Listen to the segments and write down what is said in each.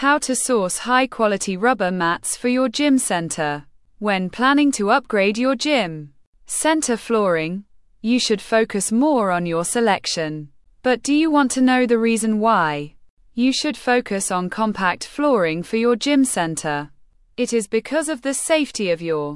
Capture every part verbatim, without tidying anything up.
How to source high-quality rubber mats for your gym center. When planning to upgrade your gym center flooring, you should focus more on your selection. But do you want to know the reason why you should focus on compact flooring for your gym center? It is because of the safety of your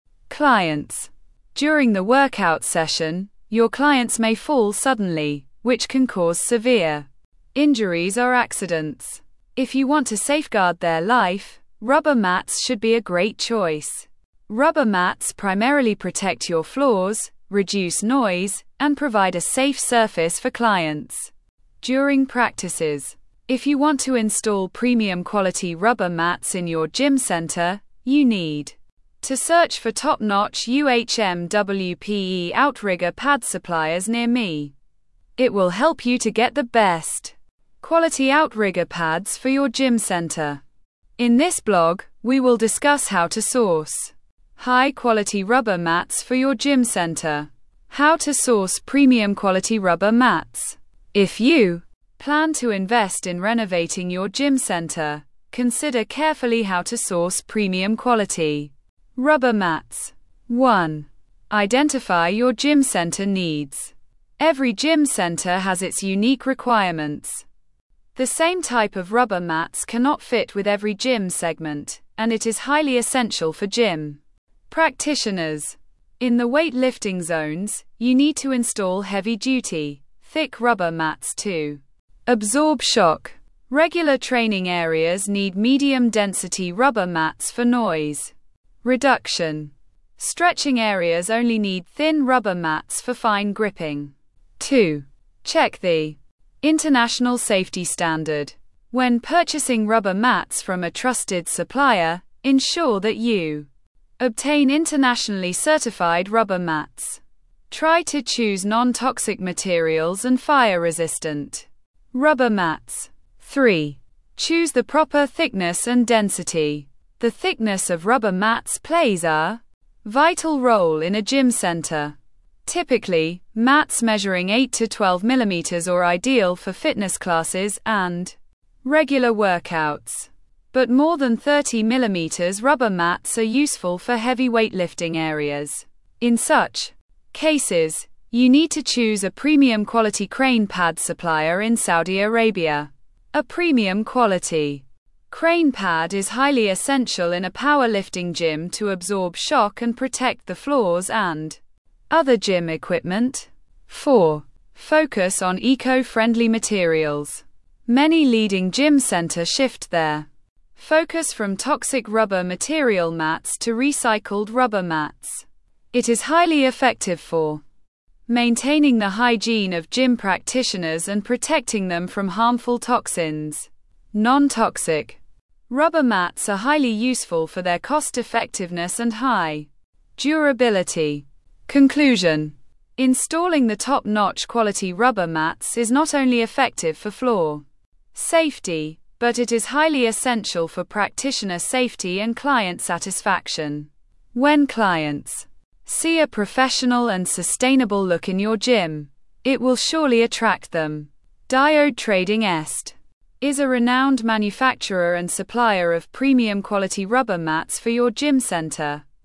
clients. During the workout session, your clients may fall suddenly, which can cause severe injuries or accidents. If you want to safeguard their life, rubber mats should be a great choice. Rubber mats primarily protect your floors, reduce noise, and provide a safe surface for clients during practices. If you want to install premium quality rubber mats in your gym center, you need to search for top-notch U H M W P E outrigger pad suppliers near me. It will help you to get the best quality outrigger pads for your gym center. In this blog, we will discuss how to source high-quality rubber mats for your gym center. How to source premium quality rubber mats. If you plan to invest in renovating your gym center, consider carefully how to source premium quality rubber mats. one. Identify your gym center needs. Every gym center has its unique requirements. The same type of rubber mats cannot fit with every gym segment, and it is highly essential for gym practitioners. In the weightlifting zones, you need to install heavy-duty, thick rubber mats to absorb shock. Regular training areas need medium-density rubber mats for noise reduction. Stretching areas only need thin rubber mats for fine gripping. two. Check the International Safety Standard. When purchasing rubber mats from a trusted supplier, ensure that you obtain internationally certified rubber mats. Try to choose non-toxic materials and fire-resistant rubber mats. three. Choose the proper thickness and density. The thickness of rubber mats plays a vital role in a gym center. Typically, mats measuring eight to twelve millimeters are ideal for fitness classes and regular workouts. But more than thirty millimeters rubber mats are useful for heavy weightlifting areas. In such cases, you need to choose a premium quality crane pad supplier in Saudi Arabia. A premium quality crane pad is highly essential in a powerlifting gym to absorb shock and protect the floors and other gym equipment. four. Focus on eco-friendly materials. Many leading gym centers shift their focus from toxic rubber material mats to recycled rubber mats. It is highly effective for maintaining the hygiene of gym practitioners and protecting them from harmful toxins. Non-toxic rubber mats are highly useful for their cost-effectiveness and high durability. Conclusion. Installing the top-notch quality rubber mats is not only effective for floor safety, but it is highly essential for practitioner safety and client satisfaction. When clients see a professional and sustainable look in your gym, it will surely attract them. Diode Trading Est is a renowned manufacturer and supplier of premium quality rubber mats for your gym center.